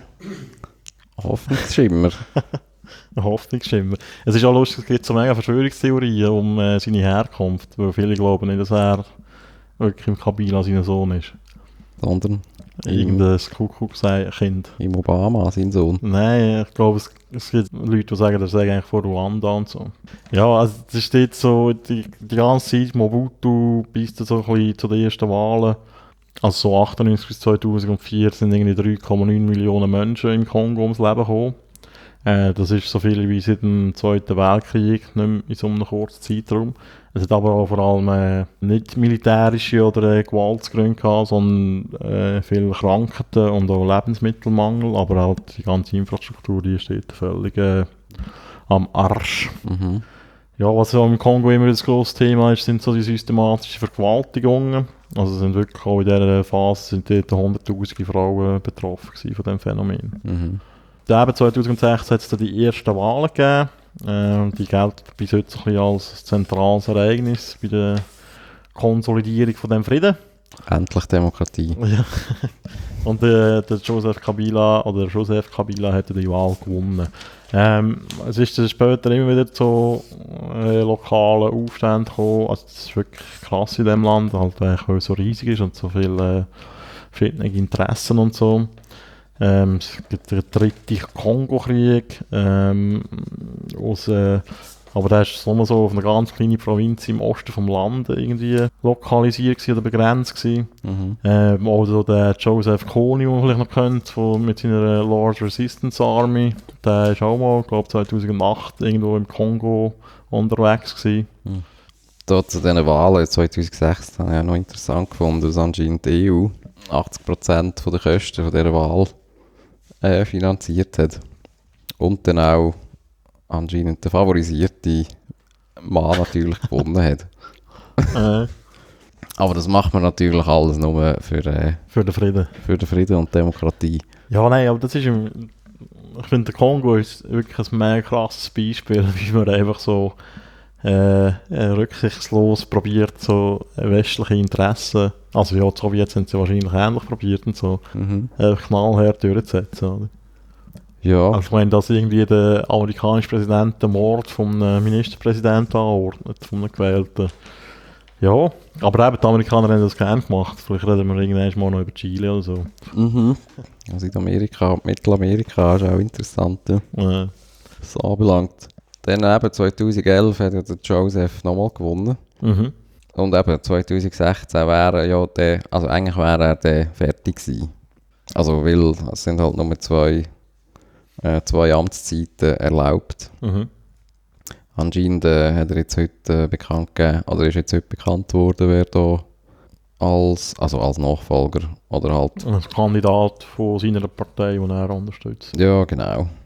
Ein Hoffnungsschimmer. Es ist auch lustig, es gibt so mega Verschwörungstheorien um seine Herkunft, weil viele glauben nicht, dass er wirklich im Kabila sein Sohn ist. Sondern irgendein Kuckuckskind. Im Obama, sein Sohn. Nein, ich glaube, es gibt Leute, die sagen, das sei eigentlich von Ruanda und so. Ja, also das steht so die ganze Zeit, Mobutu, bis so ein bisschen zu den ersten Wahlen. Also so 98 bis 2004 sind irgendwie 3,9 Millionen Menschen im Kongo ums Leben gekommen. Das ist so viel wie seit dem Zweiten Weltkrieg, nicht mehr in so einem kurzen Zeitraum. Es hat aber auch vor allem nicht militärische oder Gewaltsgründe gehabt, sondern viele Krankheiten und auch Lebensmittelmangel, aber auch die ganze Infrastruktur, die steht völlig am Arsch. Ja, was ja im Kongo immer das grosse Thema ist, sind so die systematischen Vergewaltigungen. Also sind wirklich auch in dieser Phase sind dort hunderttausende Frauen betroffen von diesem Phänomen. Eben 2016 hat es dann die ersten Wahlen gegeben. Die gelten bis heute so ein bisschen als zentrales Ereignis bei der Konsolidierung von dem Frieden. Endlich Demokratie. Ja. Und der Joseph Kabila hat die Wahl gewonnen. Es ist dann später immer wieder zu lokalen Aufständen gekommen. Also das ist wirklich krass in diesem Land, halt, weil es so riesig ist und so viele verschiedene Interessen und so. Es gibt den dritten Kongo-Krieg, aber der ist nur so auf einer ganz kleinen Provinz im Osten vom Land irgendwie lokalisiert oder begrenzt gewesen. Also der Joseph Kony, den man vielleicht noch kennt, mit seiner Lord Resistance Army, der ist auch mal, glaube 2008 irgendwo im Kongo unterwegs gewesen. Da zu diesen Wahlen 2006 habe ich auch noch interessant gefunden, dass anscheinend die EU 80% der Kosten von dieser Wahl finanziert hat. Und dann auch anscheinend der favorisierte Mann natürlich gewonnen hat. Aber das macht man natürlich alles nur für den Frieden. Für den Frieden und Demokratie. Ja, nein, aber das ist ich finde, der Kongo ist wirklich ein mega krasses Beispiel, wie man einfach so rücksichtslos probiert, so westliche Interessen, also ja, die Sowjets haben sie wahrscheinlich ähnlich probiert und so, knallhart durchzusetzen. Oder? Ja. Also ich meine, dass irgendwie der amerikanische Präsident den Mord vom Ministerpräsidenten anordnet, vom gewählten. Ja, aber eben die Amerikaner haben das gerne gemacht. Vielleicht reden wir irgendwann mal noch über Chile oder so. Südamerika und Mittelamerika ist auch interessant, ja. Was anbelangt. Dann eben 2011 hat ja der Joseph nochmal gewonnen. Und eben 2016 wäre ja eigentlich wäre er der fertig gewesen. Also weil es sind halt nur zwei Amtszeiten erlaubt. Anscheinend hat er jetzt heute bekannt gegeben, oder ist jetzt heute bekannt worden, wer da als Nachfolger oder halt... Als Kandidat von seiner Partei, die er unterstützt. Ja, genau.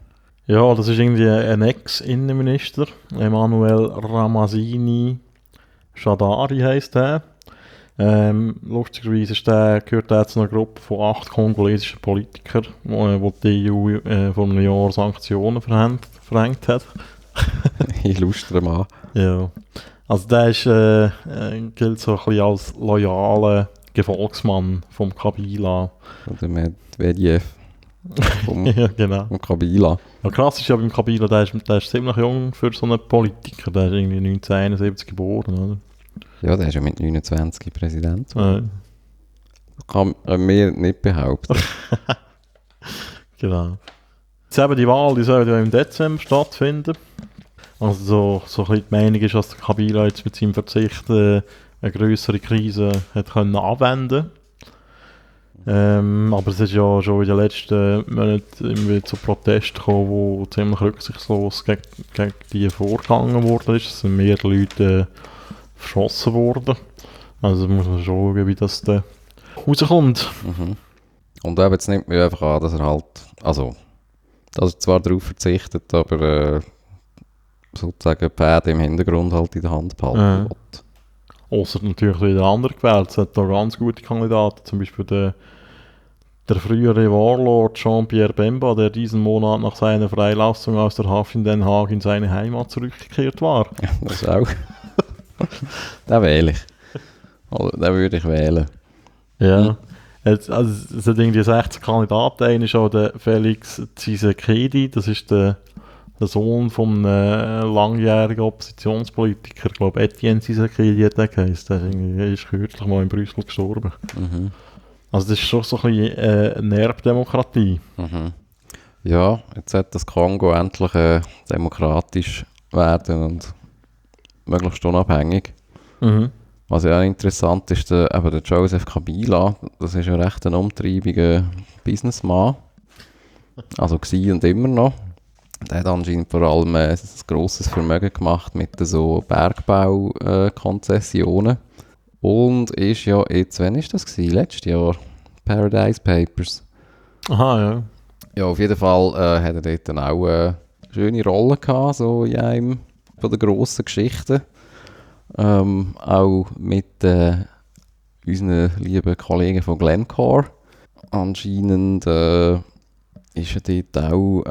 Ja, das ist irgendwie ein Ex-Innenminister, Emanuel Ramazini Shadari heisst der. Lustigerweise gehört er zu einer Gruppe von 8 kongolesischen Politikern, wo die EU vor einem Jahr Sanktionen verhängt hat. Illustrer Mann. Ja. Also der ist, gilt so ein bisschen als loyaler Gefolgsmann vom Kabila. Oder Medvedev vom, Ja, genau. vom Kabila. Ja, krass ist ja beim Kabila, der ist ziemlich jung für so einen Politiker. Der ist irgendwie 1971 geboren, oder? Ja, der ist ja mit 29 Präsident. Äh, Das kann mir nicht behaupten. genau. Jetzt eben die Wahl, die soll ja im Dezember stattfinden. Also so ein bisschen die Meinung ist, dass der Kabila jetzt mit seinem Verzicht eine grössere Krise hat können anwenden. Aber es ist ja schon in den letzten Monaten irgendwie zu Protesten gekommen, wo ziemlich rücksichtslos gegen die vorgegangen worden ist. Es sind mehrere Leute verschossen worden. Also muss man schauen, wie das dann rauskommt. Mhm. Und eben, jetzt nimmt man einfach an, dass er halt, also, dass er zwar darauf verzichtet, aber sozusagen die Pferde im Hintergrund halt in der Hand behalten will. Ausser natürlich wieder andere gewählt. Es hat da ganz gute Kandidaten, zum Beispiel der frühere Warlord Jean-Pierre Bemba, der diesen Monat nach seiner Freilassung aus der Haft in Den Haag in seine Heimat zurückgekehrt war. Ja, das auch. Den wähle ich. Oder den würde ich wählen. Ja. Es hat irgendwie 16 Kandidaten. Einer ist auch der Felix Tshisekedi, das ist der Sohn von einem langjährigen Oppositionspolitiker, ich glaube Etienne Tshisekedi hat der geheißen. Der ist kürzlich mal in Brüssel gestorben. Mhm. Also das ist schon so ein bisschen eine Erbdemokratie. Mhm. Ja, jetzt sollte das Kongo endlich demokratisch werden und möglichst unabhängig. Mhm. Was ja auch interessant ist, der Joseph Kabila, das ist ja recht ein umtriebiger Businessman. Also gewesen und immer noch. Der hat anscheinend vor allem ein grosses Vermögen gemacht mit so Bergbaukonzessionen. Und ist ja jetzt, wann ist das gewesen? Letztes Jahr? Paradise Papers. Aha, ja. Ja, auf jeden Fall hat er dort dann auch eine schöne Rolle gehabt, so in einem von den grossen Geschichten. Auch mit unseren lieben Kollegen von Glencore. Anscheinend ist er dort auch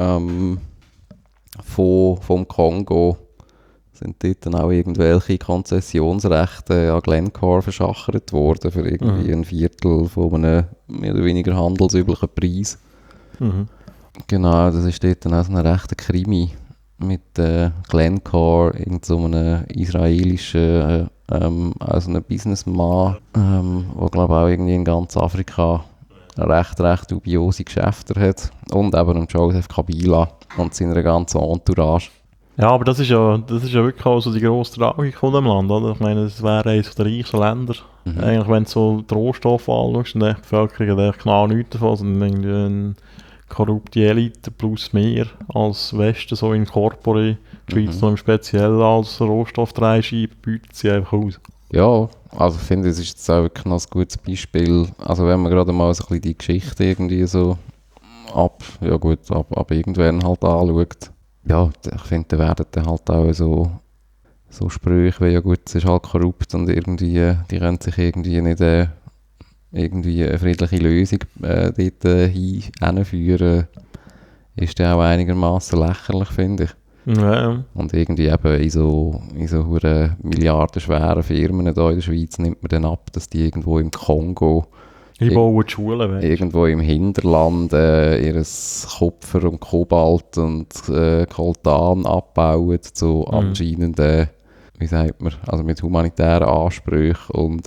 vom Kongo sind dort dann auch irgendwelche Konzessionsrechte an Glencore verschachert worden für irgendwie ein Viertel von einem mehr oder weniger handelsüblichen Preis. Mhm. Genau, das ist dort dann auch so ein rechter Krimi mit Glencore, irgend so einem israelischen also einem Businessman, der glaube auch irgendwie in ganz Afrika recht dubiose Geschäfte hat. Und eben um Joseph Kabila und seiner ganzen Entourage. Ja, aber das ist ja wirklich auch so die grosse Tragik von dem Land, oder? Ich meine, es wäre eines der reichsten Länder. Mhm. Eigentlich, wenn du so die Rohstoffe anschaust, dann die Bevölkerung hat genau nichts davon, sondern irgendwie eine korrupte Elite plus mehr als Westen, so in Corpore. Die Schweiz noch im Speziellen als Rohstofftreischeibe bietet sie einfach aus. Ja, also ich finde, es ist jetzt auch wirklich noch ein gutes Beispiel. Also wenn man gerade mal so ein bisschen die Geschichte irgendwie so ab irgendwann halt anschaut. Ja, ich finde, da werden dann halt auch so Sprüche wie, ja gut, es ist halt korrupt und irgendwie, die können sich irgendwie nicht irgendwie eine friedliche Lösung dort hinführen, ist dann auch einigermaßen lächerlich, finde ich. Ja. Und irgendwie eben in so milliardenschweren Firmen hier in der Schweiz nimmt man dann ab, dass die irgendwo im Kongo, Ich baue die Schulen weg. irgendwo im Hinterland ihr Kupfer und Kobalt und Coltan abbauen, so anscheinend, wie sagt man, also mit humanitären Ansprüchen und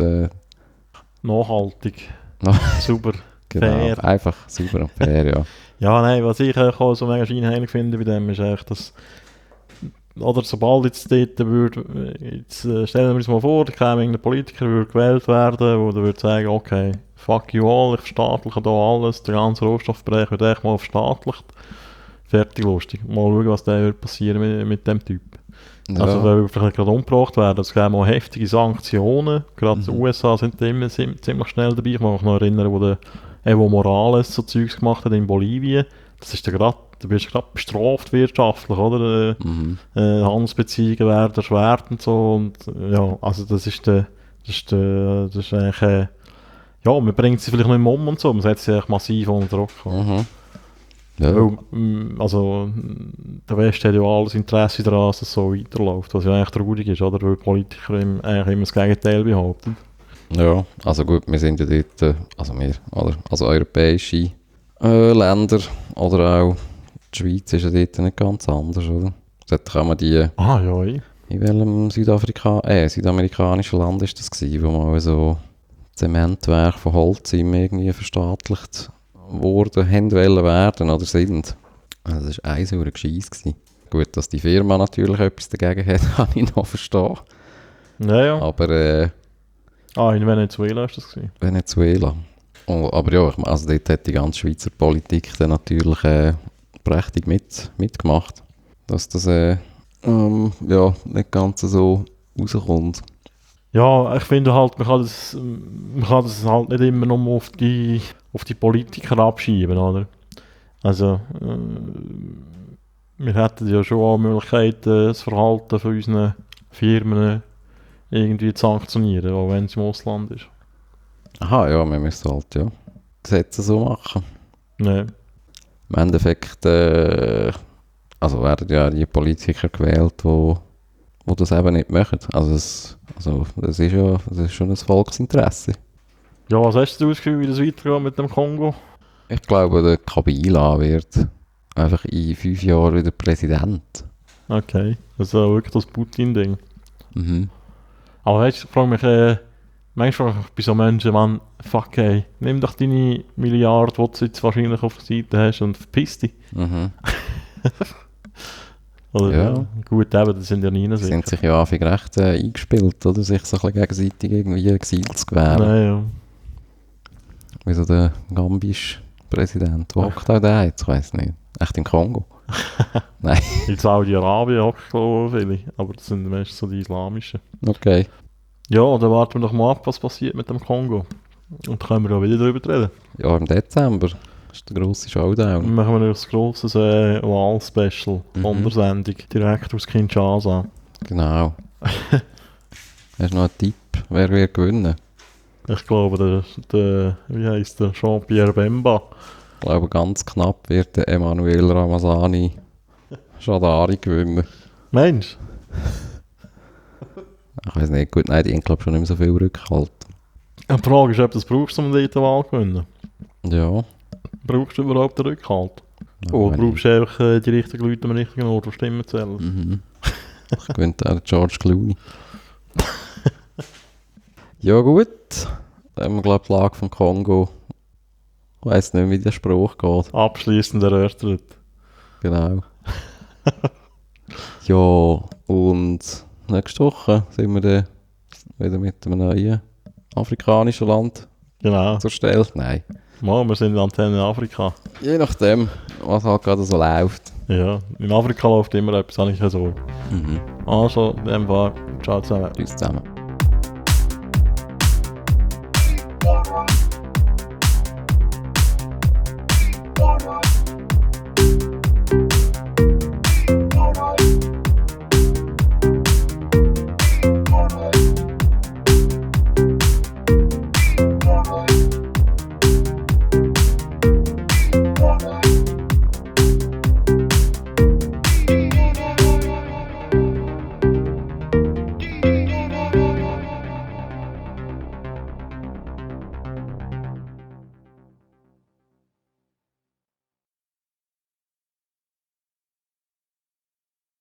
Nachhaltig. Super. genau, Fair. einfach sauber und fair, ja. Ja, nein, was ich auch so mega scheinheilig finde bei dem ist echt, dass oder sobald jetzt dort stellen wir uns mal vor, da käme irgendein Politiker, würde gewählt werden, der würde sagen, okay, fuck you all, ich verstaatliche hier alles, der ganze Rohstoffbereich wird echt mal verstaatlicht. Fertig, lustig. Mal schauen, was da wird passieren mit dem Typ. Ja. Also weil wir vielleicht gerade umgebracht werden, es gäbe mal heftige Sanktionen, gerade die USA sind immer ziemlich schnell dabei. Ich kann mich noch erinnern, wo Evo Morales so Zeugs gemacht hat in Bolivien. Das ist dann gerade du bist gerade bestraft wirtschaftlich, oder? Handelsbeziehungen werden erschwert und so. Und ja, also das ist eigentlich, ja, man bringt sie vielleicht nicht mehr um und so, man setzt sie eigentlich massiv unter Druck. Ja. Weil, also, der Westen hat ja alles Interesse daran, dass es so weiterläuft, was ja eigentlich traurig ist, oder? Weil Politiker eigentlich immer das Gegenteil behaupten. Ja, also gut, wir sind ja dort, also wir, oder? Also europäische Länder oder auch die Schweiz ist ja dort nicht ganz anders, oder? Dort kann man die, Ah, ja, in welchem südamerikanischen Land ist das gewesen, wo mal so Zementwerke von Holz irgendwie verstaatlicht worden, werden oder sind. Also das war ein saurer Gescheiss gewesen. Gut, dass die Firma natürlich etwas dagegen hat, kann ich noch verstehen. Ja. Aber In Venezuela ist das gewesen. Venezuela. Oh, aber ja, also dort hat die ganze Schweizer Politik dann natürlich prächtig mitgemacht, dass das ja, nicht ganz so rauskommt. Ja, ich finde halt, man kann das halt nicht immer nur auf die Politiker abschieben, oder? Also, wir hätten ja schon auch Möglichkeiten, das Verhalten von unseren Firmen irgendwie zu sanktionieren, auch wenn es im Ausland ist. Aha, ja, wir müssen halt ja Gesetze so machen. Nee. Im Endeffekt also werden ja die Politiker gewählt, wo das eben nicht machen. Also das ist schon ein Volksinteresse. Ja, was hast du das Gefühl, wie das weitergeht mit dem Kongo? Ich glaube, der Kabila wird einfach in 5 Jahren wieder Präsident. Okay, das ist ja wirklich das Putin-Ding. Mhm. Aber weißt du, ich frage mich, manchmal frage ich bei so Menschen, man, fuck ey, nimm doch deine Milliarde, die du jetzt wahrscheinlich auf der Seite hast und verpiss dich. Mhm. Oder Ja. Gut, eben, das sind ja nie Sie sind sich ja anfang recht eingespielt, oder? Sich so ein bisschen gegenseitig irgendwie Exil zu gewähren. Nein, ja. Wie so der gambische Präsident. Wo hockt auch der jetzt? Ich weiss nicht. Echt im Kongo? Nein. In Saudi-Arabien hocken, glaube ich, viele. Aber das sind meistens so die islamischen. Okay. Ja, dann warten wir doch mal ab, was passiert mit dem Kongo. Und dann können wir auch wieder darüber reden. Ja, im Dezember ist der grosse Showdown. Dann machen wir noch ein grosses Wahl-Special von der Sendung, direkt aus Kinshasa. Genau. Hast du noch einen Tipp, wer wird gewinnen? Ich glaube, der wie heisst der, Jean-Pierre Bemba. Ich glaube, ganz knapp wird der Emmanuel Ramazani Shadari gewinnen. Mensch, Ich weiß nicht, gut, nein, die haben glaube schon nicht mehr so viel Rückhalt. die Frage ist, ob du das brauchst, um die Wahl zu gewinnen. Ja. Brauchst du überhaupt den Rückhalt? Oder brauchst du einfach die richtigen Leute am richtigen Ort, die Stimmen zählen? Mhm. Ich gewinnt auch der George Clooney. Ja gut, dann haben wir glaube die Lage vom Kongo. Ich weiss nicht, wie der Spruch geht. Abschließend erörtert. Genau. Ja, und nächste Woche sind wir dann wieder mit einem neuen afrikanischen Land Genau. zur Stelle. Nein. Mal, wir sind in Antenne Afrika. Je nachdem, was halt gerade so läuft. Ja, in Afrika läuft immer etwas, habe ich so. Also, in dem Fall, ciao zusammen. Tschüss zusammen.